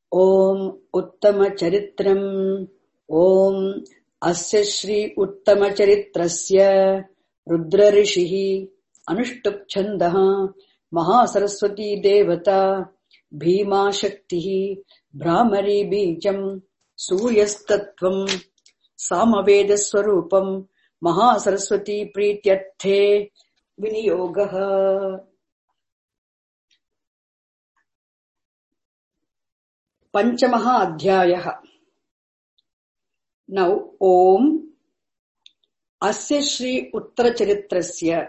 ओम उत्तमचरित्रम् ओम अस्य श्री उत्तमचरित्रस्य रुद्रऋषिः अनुष्टुप् छन्दः महासरस्वती देवता भीमा शक्तिः भ्रामरी बीजम् सूर्यस्तत्त्वम् सामवेदस्वरूपम् महासरस्वती प्रीत्यर्थे विनियोगः। पंचमः अध्यायः। नौ ओम अस्य Shri उत्तरचरित्रस्य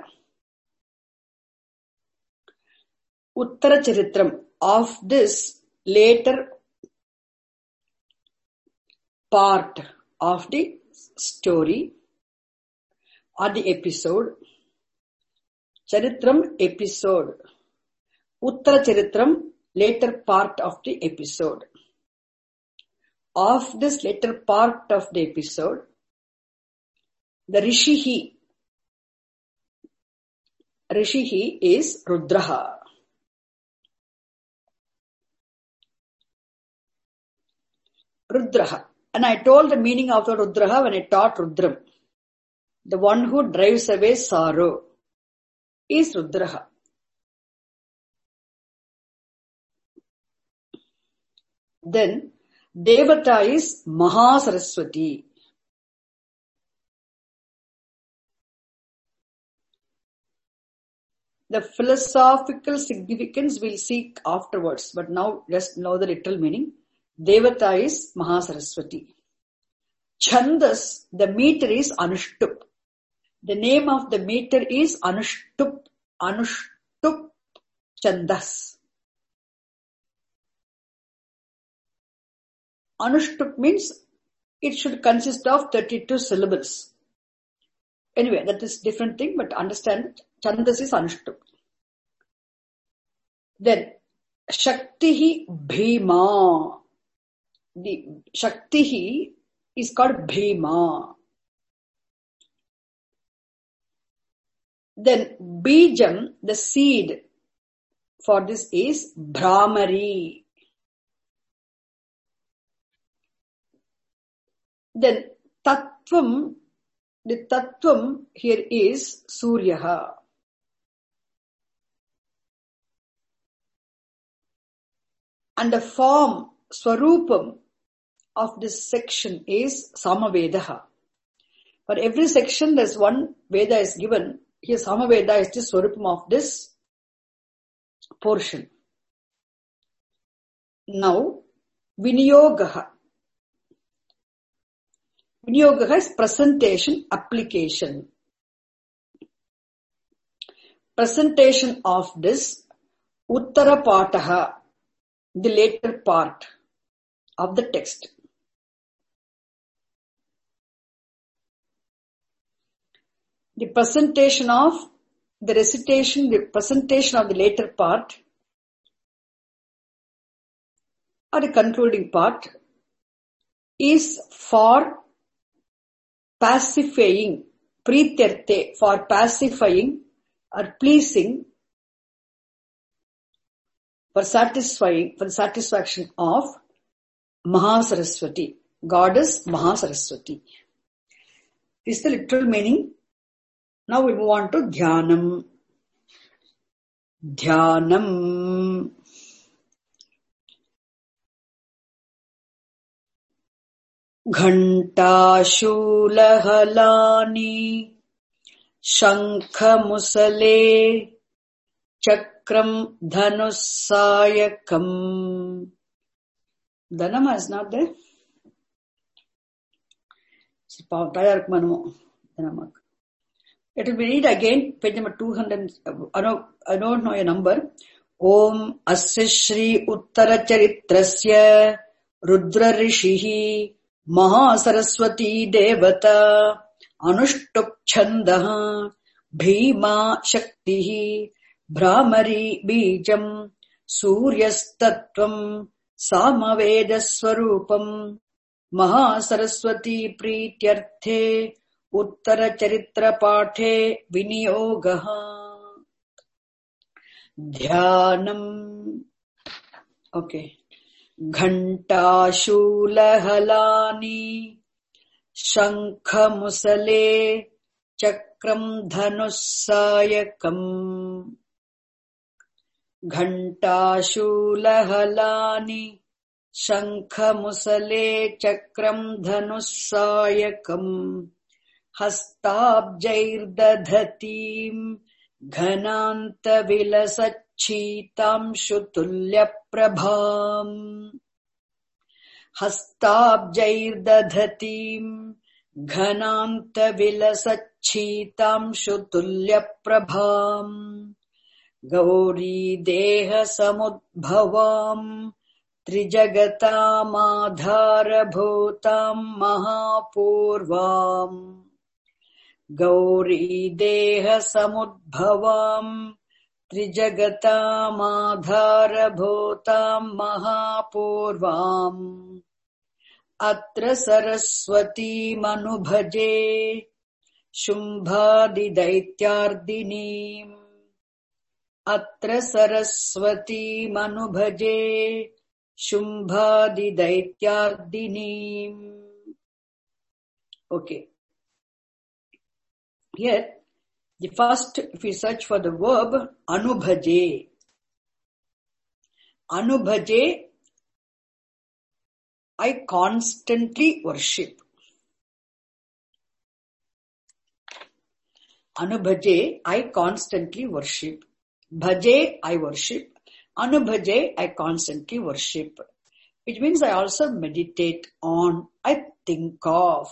उत्तरचरित्रम् of this later part of the story or the episode. Charitram episode. Uttarachritram later part of the episode. Of this later part of the episode, the Rishihi is Rudraha. Rudraha. And I told the meaning of the Rudraha when I taught Rudram. The one who drives away sorrow is Rudraha. Then Devata is Mahasaraswati. The philosophical significance we'll seek afterwards, but now just know the literal meaning. Devata is Mahasaraswati. Chandas, the meter is Anushtup. The name of the meter is Anushtup. Anushtup Chandas. Anushtup means it should consist of 32 syllables. Anyway, that is different thing, but understand Chandas is Anushtup. Then Shaktihi Bhima. The Shaktihi is called Bhima. Then Bijam, the seed for this is Brahmari. Then Tattvam, the Tattvam here is Suryaha. And the form, Swarupam of this section is Samavedaha. For every section there's one Veda is given. Here Samaveda is the Swarupam of this portion. Now, Viniyogaha. Viniyogaha is presentation, application. Presentation of this Uttara Pataha, the later part of the text. The presentation of the recitation, the presentation of the later part or the concluding part is for pacifying, prityarthe, for pacifying or pleasing, for satisfying, for the satisfaction of Mahasaraswati, goddess Mahasaraswati. This is the literal meaning. Now we move on to Dhyanam. Dhyanam. Ghantashulahalani Shankhamusale Chakram Dhanusayakam. Dhanama is not there. It will be read again, page number 200. I don't know your number. Om Asya Shri Uttaracharitrasya Rudra Rishihi Mahasaraswati Devata Anushtup Chandaha Bhima Shaktihi Brahmari Bijam Suryastatvam Samavedaswarupam Mahasaraswati Prityarthe Uttaracharitra Pathe Viniyogaha. Dhyanam. Okay. Ghantashulahalani Shankhamusale Chakram Dhanussayakam. Ghantashulahalani Shankhamusale Chakram Dhanussayakam. Hastabjairdadhatim Ghananta Vilasacchitam Shutulya Prabham. Hastabjairdadhatim Ghananta Vilasacchitam Shutulya Prabham. Gauri Deha Samudbhavam Trijagatam Adharabhutam Mahapurvam. Gauri Deha Samudbhavam Trijagatam Adharabhutam Mahapurvam. Atra Saraswati Manubhaje Shumbhadi Daityardinim. Atra Saraswati Manubhaje Shumbhadi Daityardinim. Okay. Here, the first, if we search for the verb, Anubhaje. Anubhaje, I constantly worship. Anubhaje, I constantly worship. Bhaje, I worship. Anubhaje, I constantly worship. Which means I also meditate on, I think of.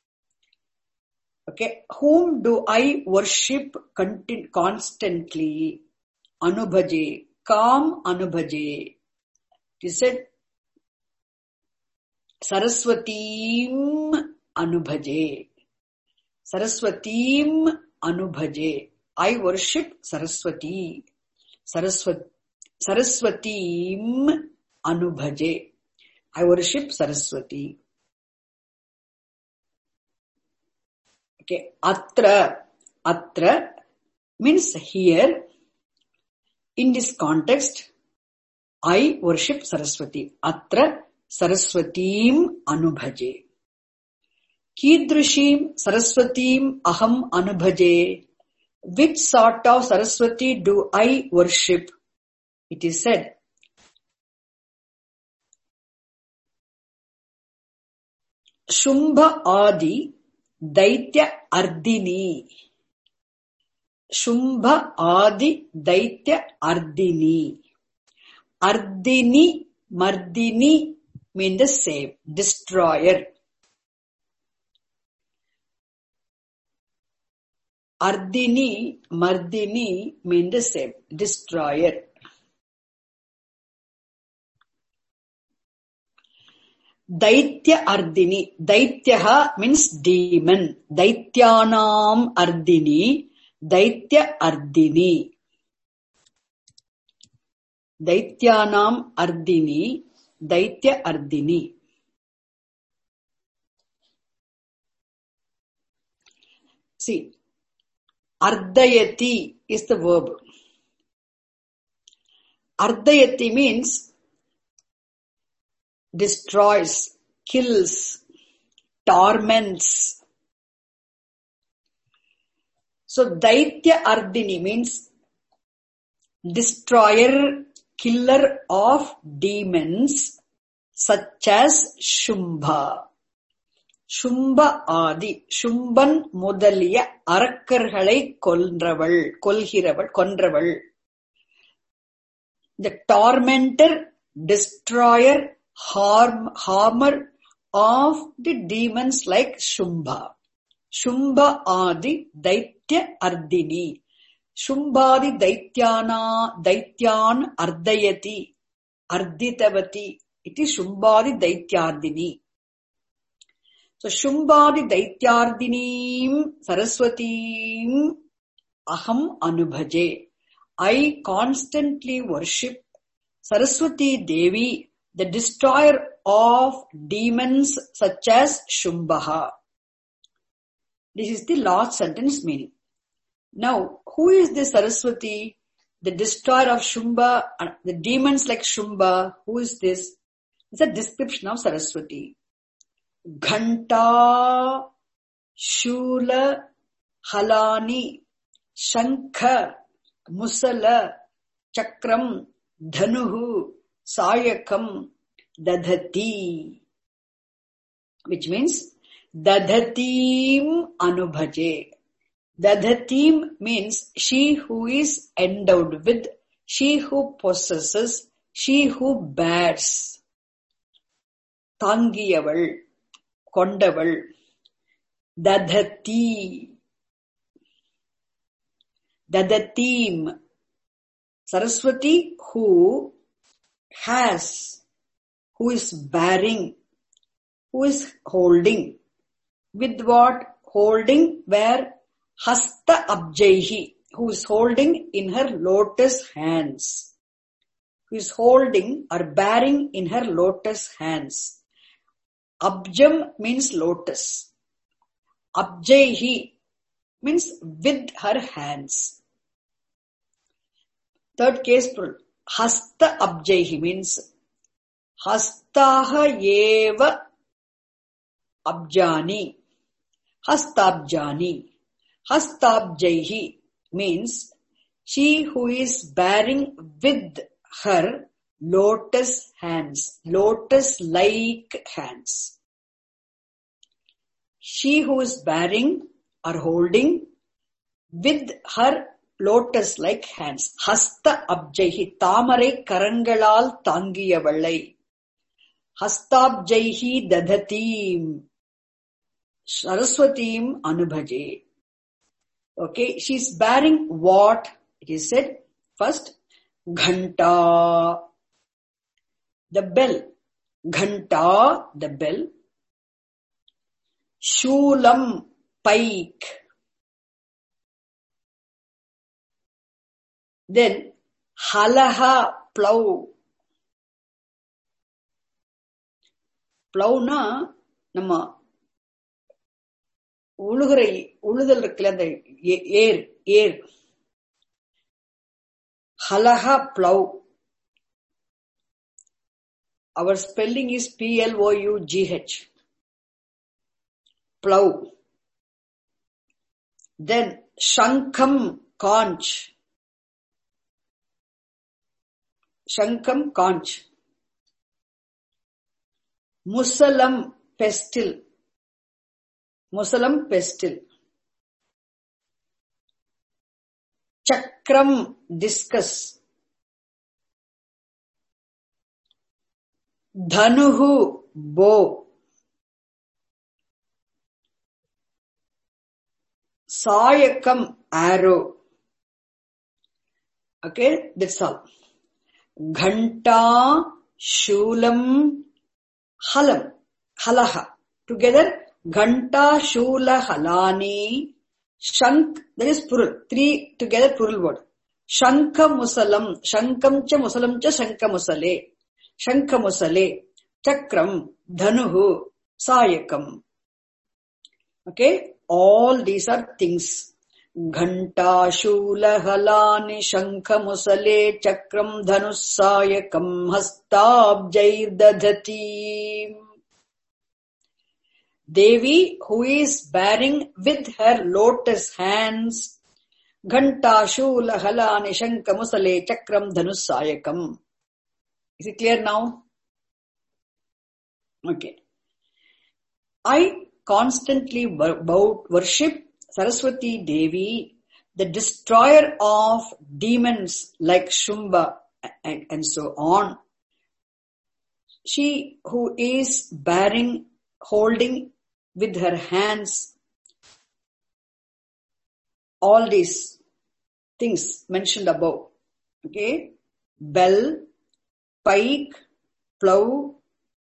Okay, whom do I worship constantly? Anubhaje, Kam Anubhaje. He said, Saraswatim Anubhaje. Saraswatim Anubhaje. I worship Saraswati. Saraswatim Anubhaje. I worship Saraswati. Okay, Atra means here. In this context, I worship Saraswati. Atra Saraswatim Anubhaje. Kidrushim Saraswatim Aham Anubhaje. Which sort of Saraswati do I worship? It is said, Shumbha Adi Daitya Ardini. Shumbha Adi Daitya Ardini. Ardini, Mardini mean the same, destroyer. Ardini, Mardini mean the same, destroyer. Daitya Ardini. Daityaha means demon. Daityanam Ardini. Daitya Ardini. Daityanam Ardini. Daitya Ardini. See, Ardayati is the verb. Ardayati means destroys, kills, torments. So Daitya Ardini means destroyer, killer of demons such as Shumbha. Shumbha Adi. Shumban முதலிய அரக்கர்களை கொன்றவள். The tormentor, destroyer, harmer of the demons like Shumbha. Shumbha Adi Daitya Ardini. Shumbhadi Daityan Ardayati. Arditavati. It is Shumbhadi Daityardini. So Shumbhadi Daityardinim Saraswatim Aham Anubhaje. I constantly worship Saraswati Devi, the destroyer of demons such as Shumbha. This is the last sentence meaning. Now, who is this Saraswati? The destroyer of Shumbha, the demons like Shumbha. Who is this? It's a description of Saraswati. Ghanta, Shula, Halani, Shankha, Musala, Chakram, Dhanuhu, Sayakam, Dadhati. Which means Dadhatim Anubhaje. Dadhatim means she who is endowed with, she who possesses, she who bears. Tangiyaval, kondaval. Dadhati. Dadatim. Saraswati who has, who is bearing, who is holding. With what? Holding where? Hasta abjaihi, who is holding in her lotus hands. Who is holding or bearing in her lotus hands. Abjam means lotus. Abjaihi means with her hands. Third case plural. Hasta abjaihi means hastaha eva abjani. Hastabjani. Hastabjaihi means she who is bearing with her lotus hands, lotus-like hands. She who is bearing or holding with her lotus-like hands. Hasta abjaihi, tamarai karangalal tangiyavallai. Hastabjaihi dadhatim, Saraswatim anubhaje. Okay, she's bearing what? It is said first, Ghanta, the bell. Ghanta, the bell. Shulam, pike. Then Halaha, plow. Plowna, nama உழுதல் இருக்குல்ல அந்த ஏர். Halaha, plow. Our spelling is P-L-O-U-G-H. Plow. Then Shankam, conch. Shankam, conch. Musalam, pestle. Musalam, pestle. Chakram, discus. Dhanuhu, bow. Sayakam, arrow. Okay, that's all. Ghanta, Shulam, Halam, Halaha. Together, Ghanta, Shula, Halani, Shank, that is plural. Three together plural word. Shankha Musalam, Shankam cha Musalam cha Shankha Musale. Shankha Musale, Chakram, Dhanuhu, Sayakam. Okay, all these are things. Ghanta, Shula, Halani, Shankha Musale, Chakram, Dhanus, Sayakam, Hastabjair Dadhati. Devi who is bearing with her lotus hands. Ghanta, Shula, Halani, Shankha Musale, Chakram, Dhanus, Sayakam. Is it clear now? Okay. I constantly worship Saraswati Devi, the destroyer of demons like Shumba and so on. She who is bearing, holding with her hands all these things mentioned above. Okay? Bell, pike, plow,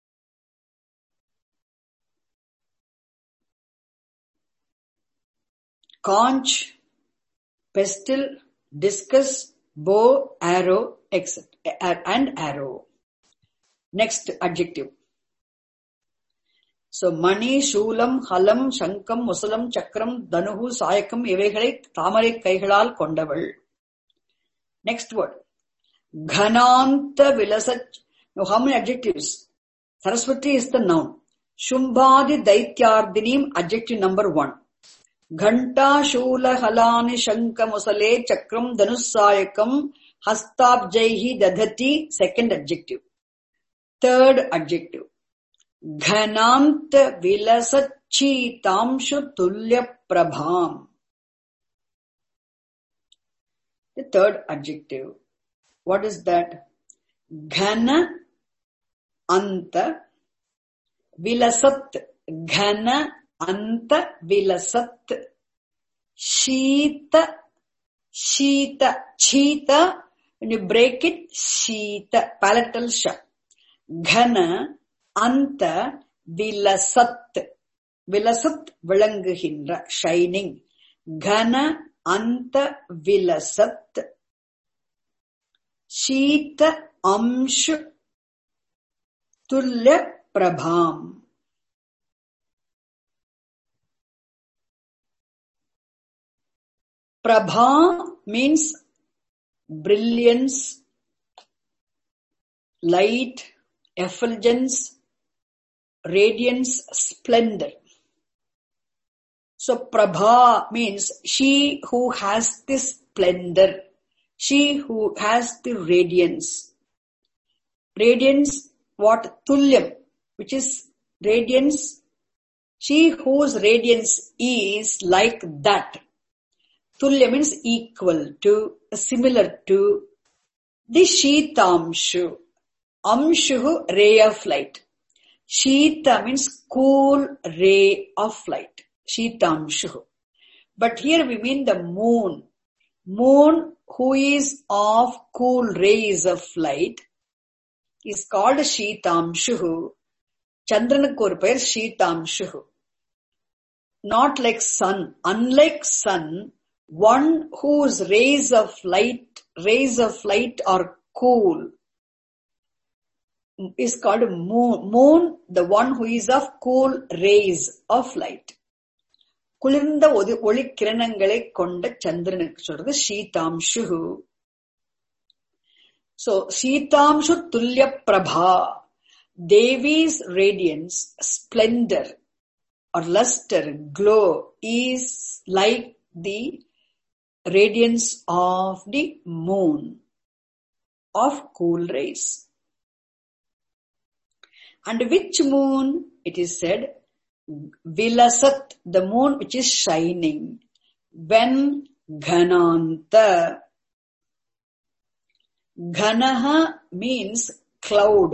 conch, pestle, discus, bow, arrow, etc. and arrow. Next adjective. So, Mani, Shulam, Halam, Shankam, Musalam, Chakram, Dhanuhu, Sayakam, இவைகளை தாமரை கைகளால் கொண்டவள். Next word. Ghananta Vilasach. Now, how many adjectives? Saraswati is the noun. Shumbhadi Daityardinim, adjective number 1. Ghanta Shula Halani Shanka Musale Chakram Danusayakam Hastabjaihi Dadhati, second adjective. Third adjective. Ghanant Vilasacchi Tamshu Tulya Prabham. The third adjective. What is that? Ghana Anta Vilasat. Ghana Anta Vilasat. Sheeta. Sheeta. Cheeta. When you break it, Sheeta. Palatal sha. Ghana Anta Vilasat. Vilasat Vilanguhindra. Shining. Ghana Anta Vilasat. Sheeta Amshu Tulya Prabham. Prabha means brilliance, light, effulgence, radiance, splendor. So Prabha means she who has this splendor, she who has the radiance. Radiance, what? Tulyam, which is radiance. She whose radiance is like that. Tulya means equal to, similar to the Sheetamshu. Amshu, ray of light. Sheeta means cool ray of light. Sheetamshu. But here we mean the moon. Moon who is of cool rays of light is called Sheetamshu. Chandranukku oru peyar Sheetamshu. Not like sun. Unlike sun, one whose rays of light are cool is called moon. Moon, the one who is of cool rays of light. குளிர்ந்த ஒளி கிரணங்களை கொண்ட சந்திரனுக்கு சொல்றது ஷீதாம்சு. So, Sheetamshu Tulya Prabha, Devi's radiance, splendor or luster, glow is like the radiance of the moon of cool rays. And which moon? It is said, Vilasat, the moon which is shining. When Ghananta. Ghanaha means cloud.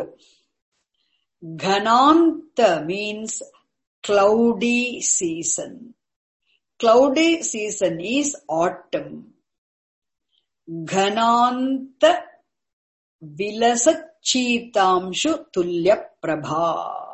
Ghananta means cloudy season. Cloudy season is autumn. Ghananta Vilasacchitamshu Tulya Prabha.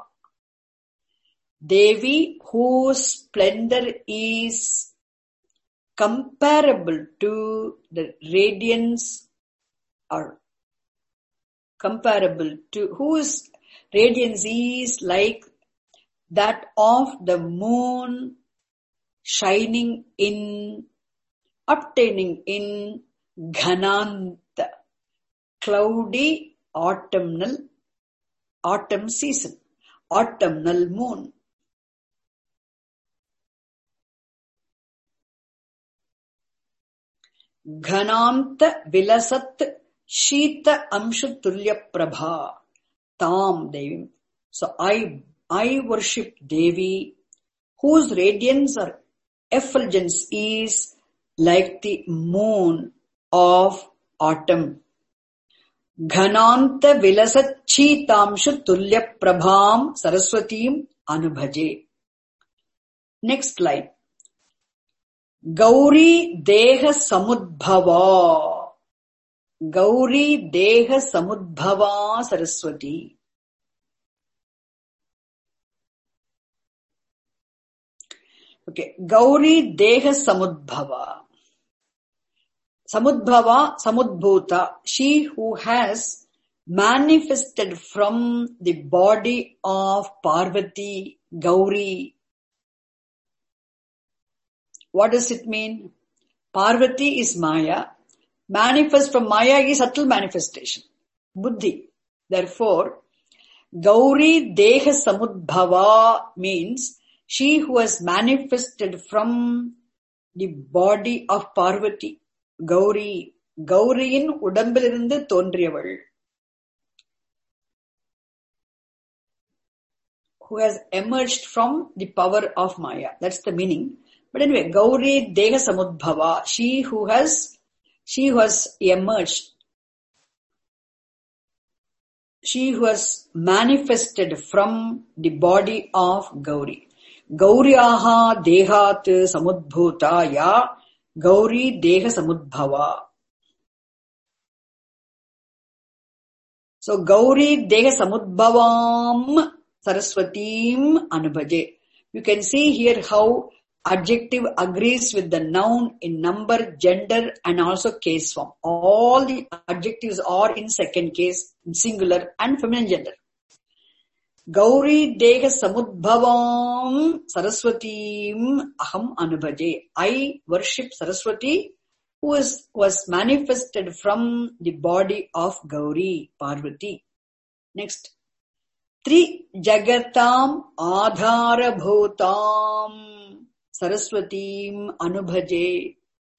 Devi whose splendor is comparable to the radiance or comparable to whose radiance is like that of the moon shining in, obtaining in Ghananta, cloudy autumn season, autumnal moon. Ghananta Vilasat Sheeta Amshu Tulya Prabha Tam Devi. So I worship Devi whose radiance or effulgence is like the moon of autumn. Ghananta Vilasacchitamshu Tulya Prabham Saraswatim Anubhaje. Next line. Gauri Deha Samudbhava. Gauri Deha Samudbhava Saraswati. Okay, Gauri Deha Samudbhava. Samudbhava, Samudbhuta, she who has manifested from the body of Parvati, Gauri. What does it mean? Parvati is Maya. Manifest from Maya is subtle manifestation. Buddhi. Therefore, Gauri Deha Samudbhava means she who has manifested from the body of Parvati. Gauri, Gauriயின் உடம்பிலிருந்து தோன்றியவள். Who has emerged from the power of Maya. That's the meaning. But anyway, Gauri Deha Samudbhava, she who has emerged, she who has manifested from the body of Gauri. Gauryaha Dehat Samudbhuta Ya Gauri Deha Samudbhava. So Gauri Deha Samudbhavam Saraswatim Anubhaje. You can see here how adjective agrees with the noun in number, gender and also case form. All the adjectives are in second case, in singular and feminine gender. Gauri Deha Samudbhavam Saraswatim Aham Anubhaje. I worship Saraswati who was manifested from the body of Gauri, Parvati. Next. Tri Jagatam Adhara Bhutam Saraswatim Anubhaje.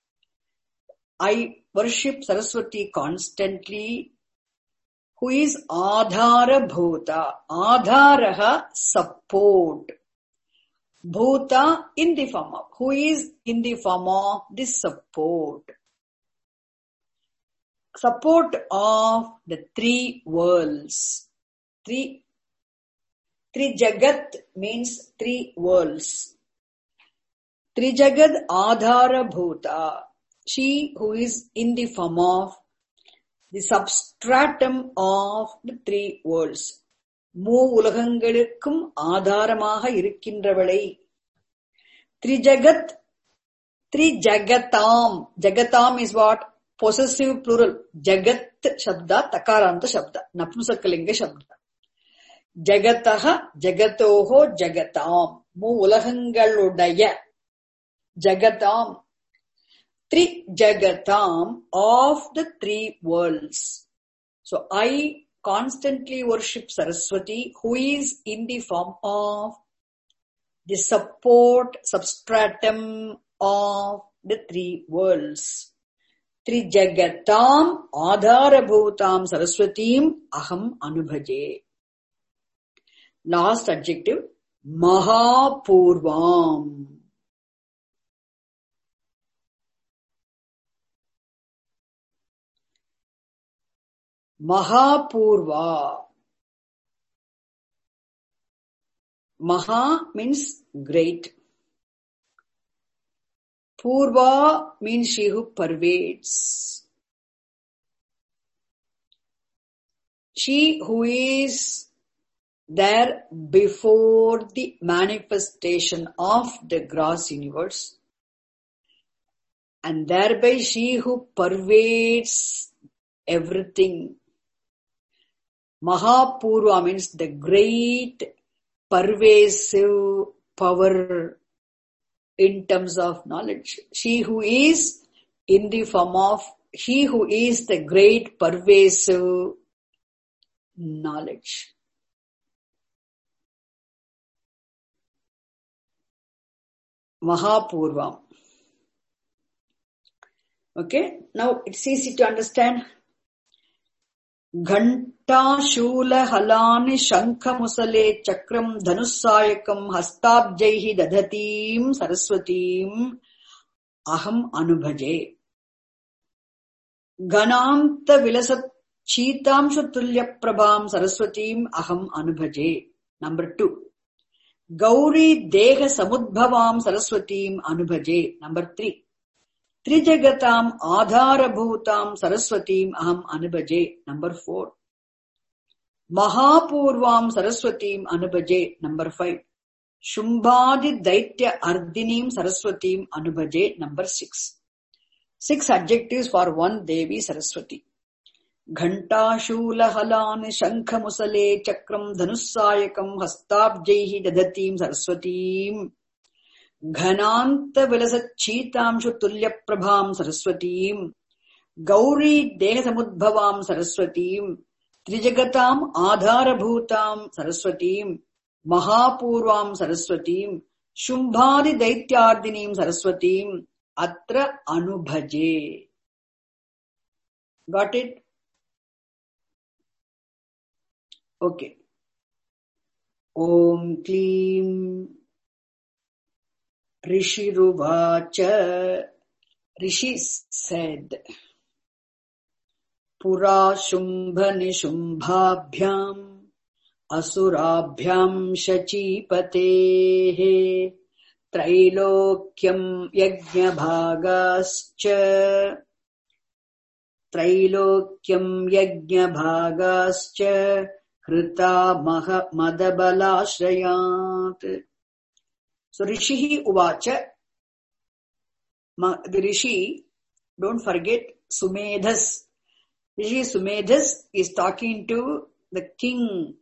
I worship Saraswati constantly, who is Adhara Bhuta. Adharaha, support. Bhuta, in the form of. Who is in the form of this support? Support of the three worlds. Three Jagat means three worlds. Tri Jagat Adhara Bhuta. She who is in the form of the substratum of the three worlds. Mu Ulahangalukkum Adharamaha Irikkinravale. Tri Jagatam. Jagatam is what? Possessive plural. Jagat Shabda, Takaranta Shabda. Napumsakalinga Shabda. Jagataha, Jagatoho, Jagatam. Mu Ulahangaludaya. Jagatam. Tri Jagatam of the three worlds. So I constantly worship Saraswati who is in the form of the support substratum of the three worlds. Tri Jagatam Adhara Bhutam Saraswatim Aham Anubhaje. Last adjective, Mahapurvam. Mahapurva. Maha means great. Purva means she who pervades. She who is there before the manifestation of the gross universe, and thereby she who pervades everything. Mahapurva means the great pervasive power in terms of knowledge. She who is in the form of, he who is the great pervasive knowledge. Mahapurvam. Okay, now it's easy to understand. Ghanta Shula Halani Shankha Musale Chakram Dhanussayakam Hastabjaihi Dadhatim Saraswatim Aham Anubhaje. Gananta Vilasat Cheetam Shutulya Prabham Saraswatim Aham Anubhaje. Number 2. Gauri Deha Samudbhavam Saraswatim Anubhaje. Number 3. Trijagatam Adhara Bhutam Saraswatim Aham Anubhaje. Number 4. Mahapurvam Saraswatim Anubhaje. Number 5. Shumbhadi Daitya Ardinim Saraswatim Anubhaje. Number 6. 6 adjectives for one Devi Saraswati. Ghanta Shula Halan Shankha Musale Chakram Dhanussayakam Hastabjaihi Dadhatim Saraswatim Ghananta Vilasat Cheetam Shutulya Prabham Saraswatim Gauri Deha Samudbhavam Saraswatim Trijagatam Adharabhutam Saraswatim Mahapurvam Saraswatim Shumbhadi Daityardinim Saraswatim Atra Anubhaje. Got it? Okay. Om Klim Rishiruvacha. Rishi said, Pura Shumbha Nishumbhabhyam Asurabhyam Shachipatehe Trailokyam Yajnabhagascha Hrita Madabalashrayat. So Rishihi Uvacha, the Rishi, don't forget Sumedhas. Rishi Sumedhas is talking to the king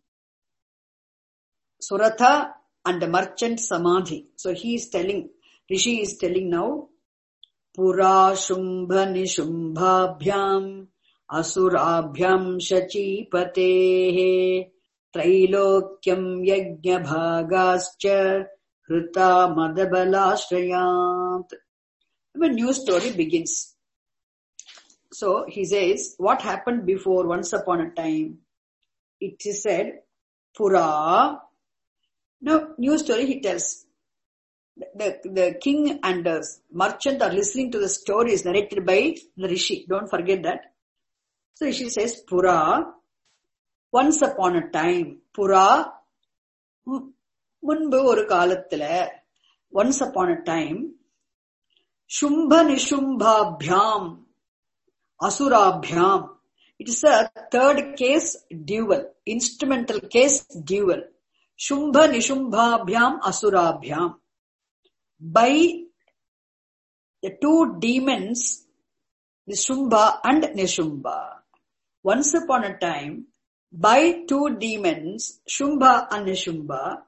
Suratha and the merchant Samadhi. So Rishi is telling now, Pura Shumbha Nishumbhabhyam Asurabhyam Shachipatehe Trailokyam Yajnabhagascha Hrita Madabalashrayat. A new story begins. So he says, what happened before once upon a time? It is said, Pura. Now, new story he tells. The king and the merchant are listening to the stories narrated by the Rishi. Don't forget that. So Rishi says, Pura, once upon a time. Pura, munbu oru kaalathila, once upon a time, Shumbha Nishumbhabhyam Asurabhyam. It is a third case dual, instrumental case dual. Shumbha Nishumbhabhyam Asurabhyam. By the two demons, the Shumbha and Nishubha. Once upon a time, by two demons, Shumbha and Nishubha,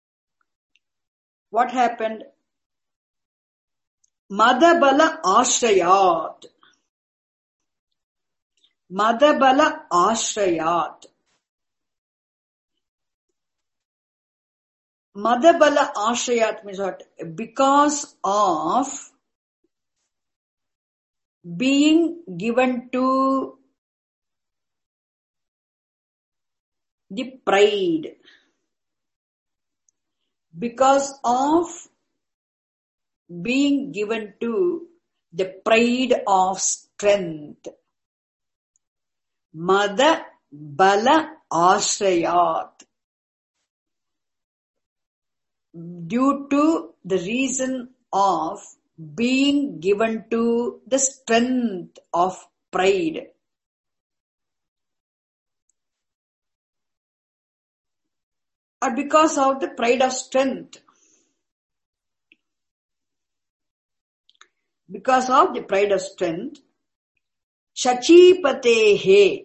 what happened? Madabala Ashrayat. Madabala Ashrayat. Madabala Ashrayat means what? Because of being given to the pride. Because of being given to the pride of strength. Mada Bala Ashrayat. Due to the reason of being given to the strength of pride. Or because of the pride of strength. Because of the pride of strength, Shachipatehe.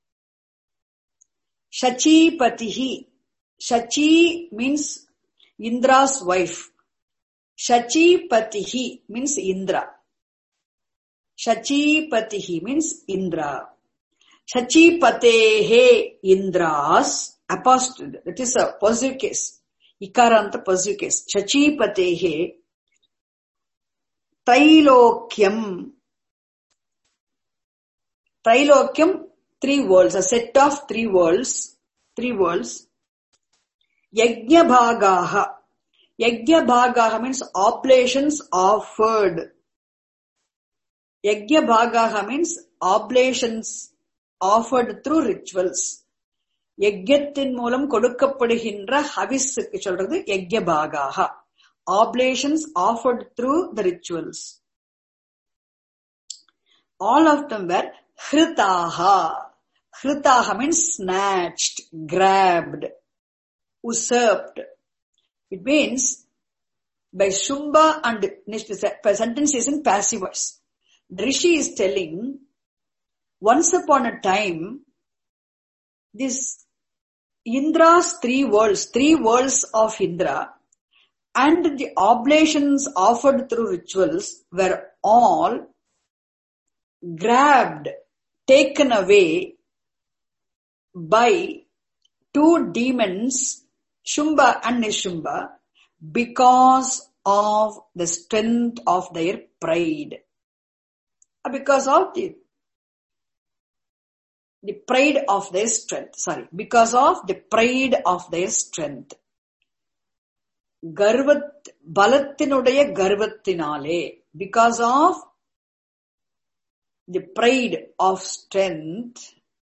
Shachipatihi. Shachi means Indra's wife. Shachipatihi means Indra. Shachipatihi means Indra. Shachipatehe Indra's apostrophe. That is a possessive case. Ikaranta possessive case. Shachipatehe Trilokyam. Trilokyam, three worlds, a set of three worlds. Yajnabhagaha. Yajnabhagaha means oblations offered. Yajnabhagaha means oblations offered through rituals. Yajnathin moolam kodukkapaduginra havisukku solradhu Yajnabhagaha. Oblations offered through the rituals. All of them were Hritaha. Hritaha means snatched, grabbed, usurped. It means by Shumbha and the sentence is in passive voice. The Rishi is telling, once upon a time, this Indra's three worlds of Indra, and the oblations offered through rituals were all grabbed, taken away by two demons, Shumba and Nishumba, because of the strength of their pride. Because of the pride of their strength. Because of the pride of their strength. Balattinudaya garvattinale. Because of the pride of strength,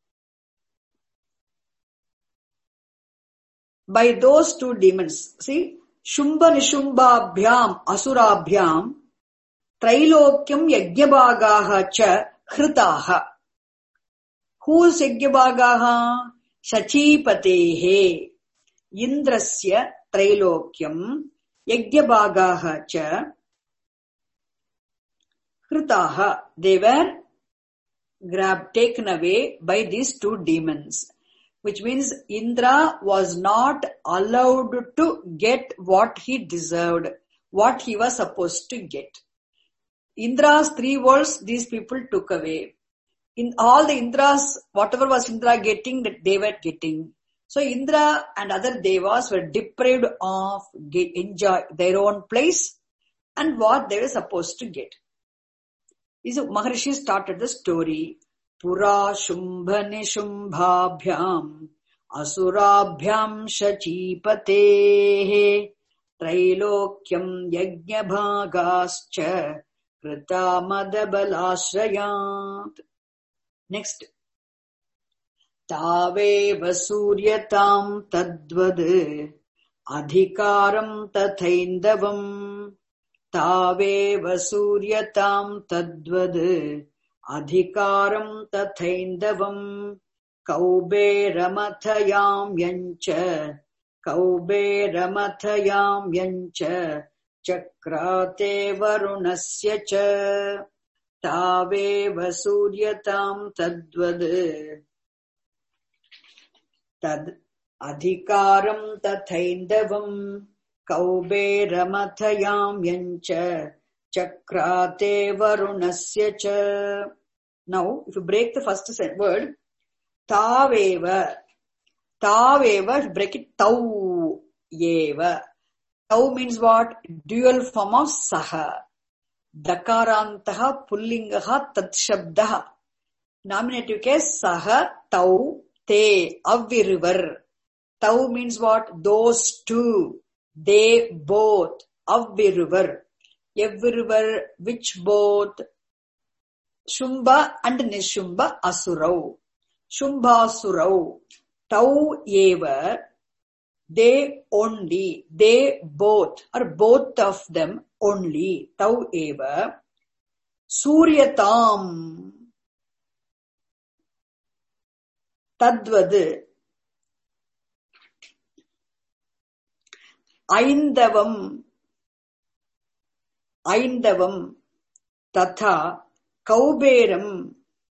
by those two demons. See, Shumba Nishumbabhyam Asurabhyam Trailokyam Yagyabhagaha cha Khritaha. Who is Yagyabhagaha? Shachipatehe Indrasya Trailokyam Yagyabhagaha cha Khritaha. They were taken away by these two demons. Which means Indra was not allowed to get what he deserved, what he was supposed to get. Indra's 3 worlds, these people took away. In all the Indras, whatever was Indra getting, that they were getting. So Indra and other devas were deprived of enjoy their own place and what they were supposed to get. So Maharishi started the story. Pura Shumbha Nishumbhabhyam Asurabhyam Shachipatehe Trailokyam Yagyabhagascha Krita Madabalashrayat. Next. Taveva Suryatam Tadvad Adhikaram Tathaindavam Taveva Suryatam Tadvad Adhikaram Tathaindavam Kauberamatayam yancha Chakrate Varunasya cha Taveva Suryatam Tadvad Tad Adhikaram Tathaindavam Kauberamatayam yancha Chakrate Varunasya cha. Now, if you break the first word, Taveva. Taveva, if you break it, Tau Yeva. Tau means what? Dual form of Saha. Dakarantaha Pullingaha Tatshabdaha. Nominative case, Saha, Tau, Te, Avvirivar. Tau means what? Those two. They both. Avvirivar. Everywhere, which both Shumba and Nishumba Asurau. Shumba Asurau. Tau Eva. They only. They both. Or both of them only. Tau Eva. Suryatam. Tadvad. Aindavam Tatha Kauberam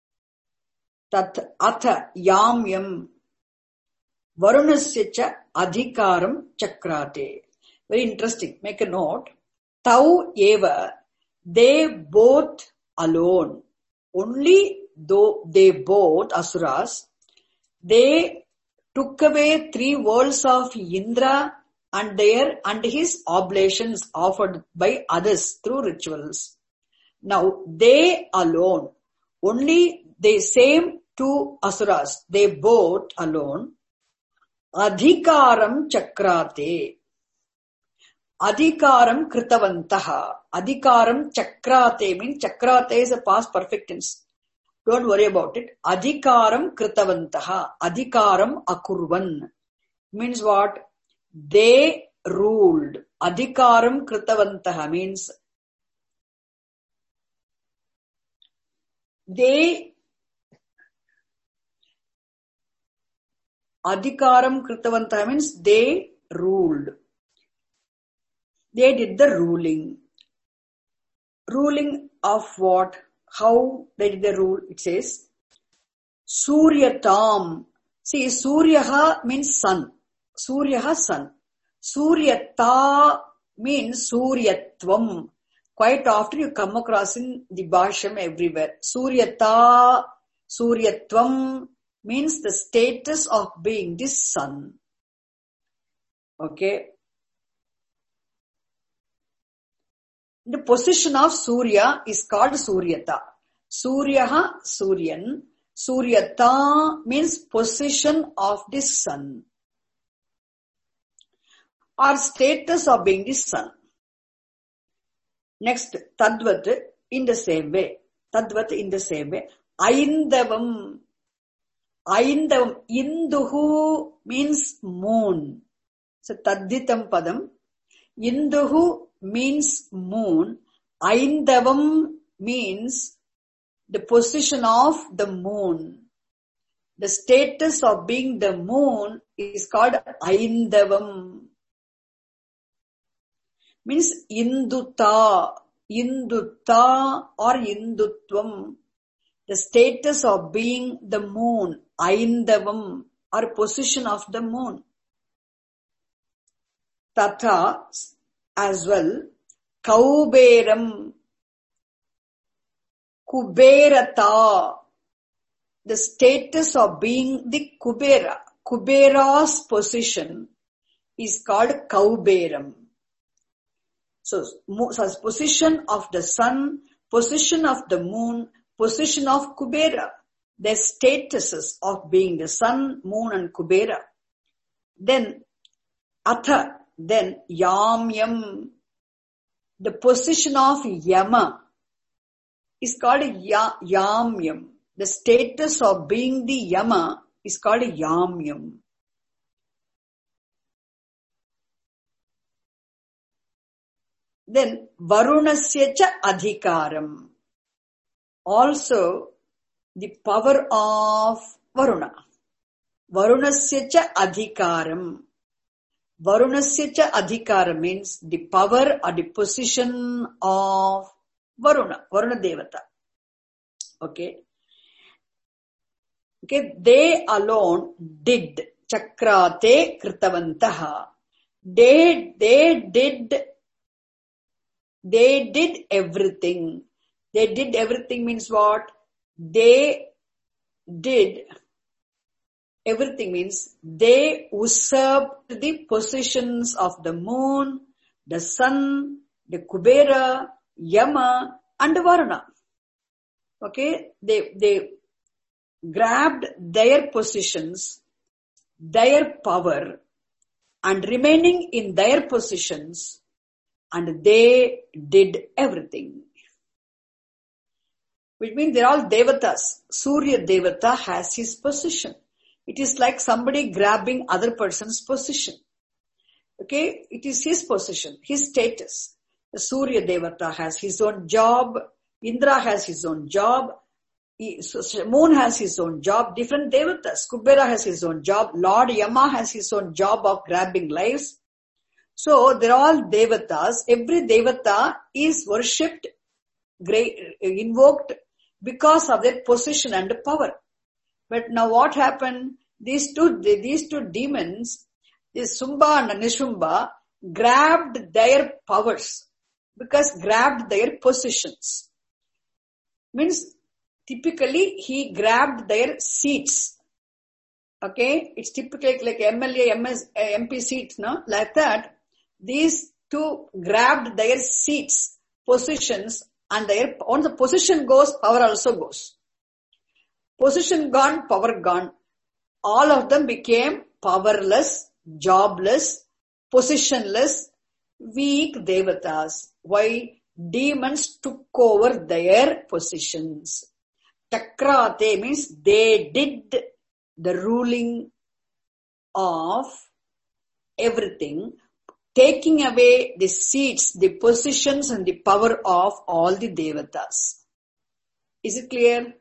Atha Yamyam Varunasya cha Adhikaram Chakrate. Very interesting. Make a note. Tau Eva. They both alone. Only though they both, Asuras, they took away 3 worlds of Indra and his oblations offered by others through rituals. Now, they alone, only the same 2 Asuras, they both alone, Adhikaram Chakrate. Adhikaram Kritavantaha. Adhikaram Chakrate means Chakrate is a past perfect tense. Don't worry about it. Adhikaram Kritavantaha. Adhikaram Akurvan. Means what? They ruled. Adhikaram Kritavantaha means Adhikaram Kritavantaha means they ruled. They did the ruling. Ruling of what? How they did the rule? It says, Suryatam. See, Suryaha means sun. Suryaha sun. Suryata means Suryatvam. Quite often you come across in the Bhashyam everywhere. Suryata, Suryatvam, means the status of being the sun. Okay. The position of Surya is called Suryata. Suryaha, Suryan. Suryata means position of the sun or status of being the sun. Next, Tadvat in the same way. Tadvat in the same way. Aindavam. Aindavam. Induhu means moon. So, Tadditam Padam. Induhu means moon. Aindavam means the position of the moon. The status of being the moon is called Aindavam. Means Induta. Induta or Indutvam. The status of being the moon. Aindavam or position of the moon. Tatha as well. Kauberam. Kuberata. The status of being the Kubera. Kubera's position is called Kauberam. So, position of the sun, position of the moon, position of Kubera. Their statuses of being the sun, moon and Kubera. Then, Atha, then Yamyam. The position of Yama is called Yamyam. The status of being the Yama is called Yamyam. Then Varunasya cha Adhikaram. Also the power of Varuna. Varunasya cha Adhikaram. Varunasya cha Adhikaram means the power or the position of Varuna. Varuna Devata. Okay. Okay. They alone did. Chakrate Kritavantaha. They did everything. They did everything means what? They did everything means they usurped the positions of the moon, the sun, the Kubera, Yama and Varuna. Okay, they grabbed their positions, their power and remaining in their positions and they did everything. Which means they're all devatas. Surya Devata has his position. It is like somebody grabbing other person's position. Okay, it is his position, his status. The Surya Devata has his own job. Indra has his own job. Moon has his own job. Different Devatas. Kubera has his own job. Lord Yama has his own job of grabbing lives. So they're all Devatas. Every Devata is worshipped, invoked because of their position and power. But now what happened? These two demons, this Sumbha and Nishumba, grabbed their powers because grabbed their positions. Means typically he grabbed their seats. Okay, it's typically like MLA, MP seats, no? Like that. These two grabbed their seats, positions, and once the position goes, power also goes. Position gone, power gone. All of them became powerless, jobless, positionless, weak devatas. Why? Demons took over their positions. Chakrate means they did the ruling of everything, taking away the seats, the positions and the power of all the devatas. Is it clear?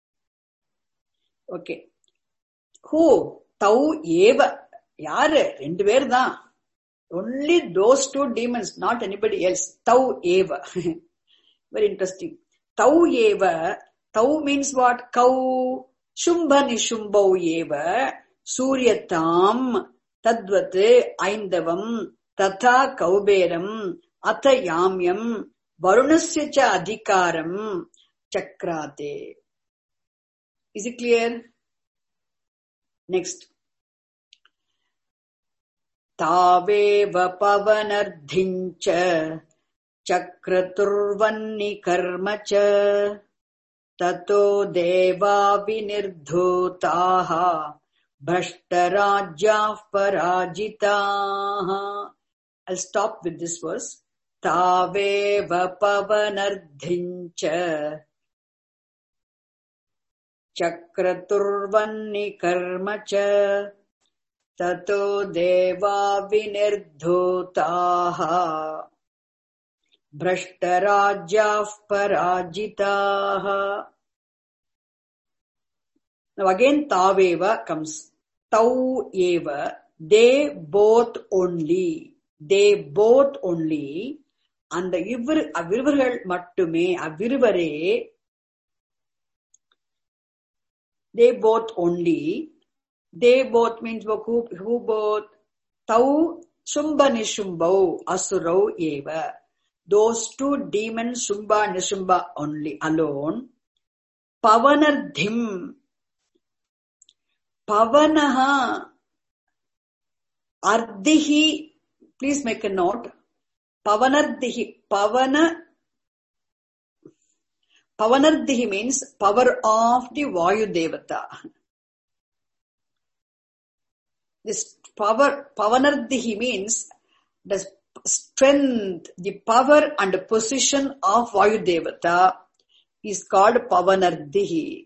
Okay. Who? Tau eva. Yaru? Rendu per da. Only those two demons, not anybody else. Tau eva. Very interesting. Tau eva. Tau means what? Kau. Shumbha nishumbhau eva. Suryatam. Tadvat. Aindavam. Tatha kauberam. Atha yamyam. Varunasya cha adhikaram. Chakrate. Is it clear? Next. Taveva pavanardhincha chakraturvanni karmacha tato deva vinirdhotaha bhashtarajyah parajitaha. I'll stop with this verse. Taveva pavanardhincha chakraturvanni karmacha tato deva vinirdhotaha bhrashtarajyah parajitaha. Now again taveva comes. Tau eva, they both only. They both only. அந்த அவ்விருவர்கள் மட்டுமே, அவ்விருவரே, they both only. They both means who both? Tau Shumba Nishumbau Asurau eva. Those two demons, Shumba Nishumba only, alone. Pavanardhim. Pavanaha. Ardhihi. Please make a note. Pavanardhihi. Pavanardhihi means power of the Vayu Devata. This power, Pavanardhihi means the strength, the power and position of Vayu Devata is called Pavanardhihi.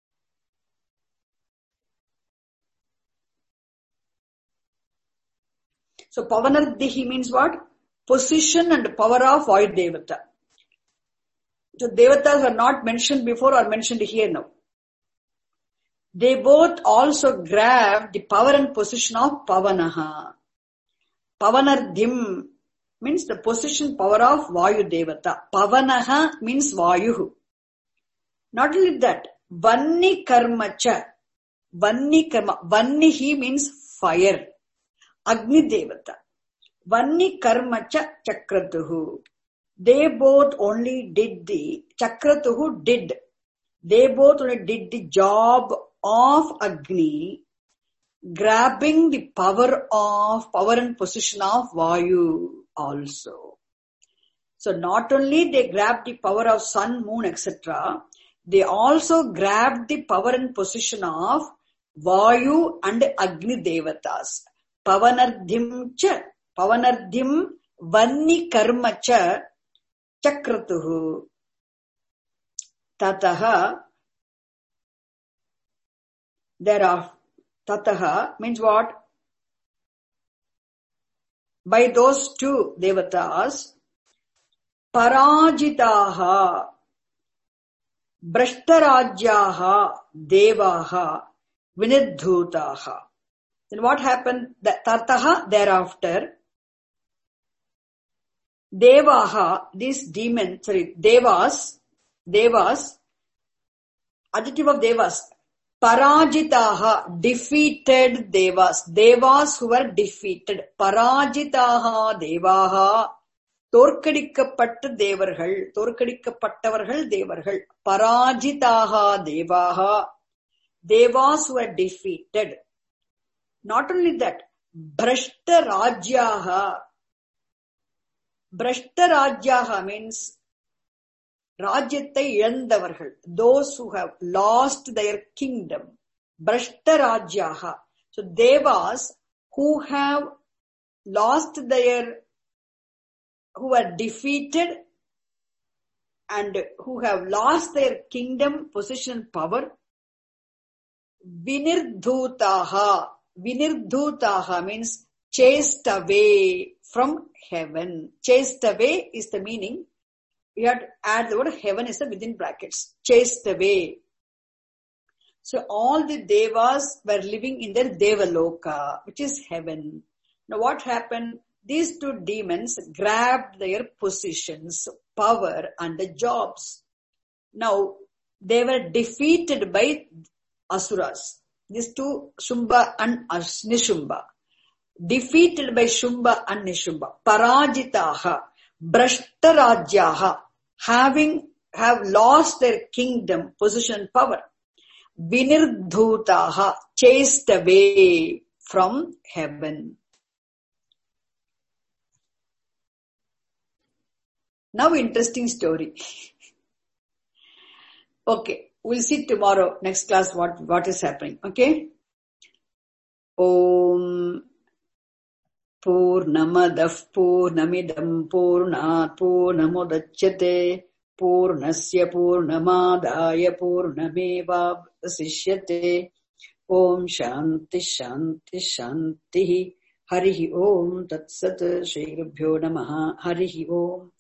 So Pavanardhihi means what? Position and power of Vayu Devata. So Devatas are not mentioned before or mentioned here now. They both also grab the power and position of Pavanaha. Pavanardhim means the position power of Vayu Devata. Pavanaha means Vayu. Not only that, Vanni Karmacha. Vanni Karma. Vannihi means fire. Agni Devata. Vanni Karmacha Chakratuhu. They both only did the, Chakratuhu did. They both only did the job of Agni, grabbing the power and position of Vayu also. So not only they grabbed the power of sun, moon, etc., they also grabbed the power and position of Vayu and Agni Devatas. Pavanardhim cha, Pavanardhim Vanni Karma cha Chakratuhu. Tataha, thereof. Tataha means what? By those two devatas, Parajitaha, Brashtarajyaha, Devaha, Vinirdhutaha. Then what happened? Tataha, thereafter, Devaha, these demons, Devas, adjective of Devas, Parajitaha, defeated Devas. Devas who were defeated. Parajitaha Devaha, தோற்கடிக்கப்பட்ட தேவர்கள், தோற்கடிக்கப்பட்டவர்கள் தேவர்கள். Parajitaha Devaha, Devas who were defeated. Not only that, Brashtarajyaha. Brashtarajyaha means ராஜ்யத்தை இழந்தவர்கள். Those who have lost their kingdom. Brashtarajyaha. So Devas who have lost their, who are defeated and who have lost their kingdom, position, power. Vinirdhutaha. Vinirdhutaha means chased away from heaven. Chased away is the meaning. We have to add the word heaven is the within brackets. Chased away. So all the devas were living in their Devaloka, which is heaven. Now what happened? These two demons grabbed their positions, power and the jobs. Now they were defeated by Asuras. These two, Shumba and Nishumba. Defeated by Shumba and Nishumba. Parajitaha. Brashtarajyaha, have lost their kingdom, position, power. Vinirdhutaha, chased away from heaven. Now interesting story. Okay, we'll see tomorrow, next class, what is happening. Okay? Om Purnamadah Purnamidam Purnat Purnamudachyate Purnasya Purnamadaya Purnameva Vasishyate. Om Shanti Shanti Shanti. Harihi Om Tat Sat. Shri Gurubhyo Namaha. Harihi Om.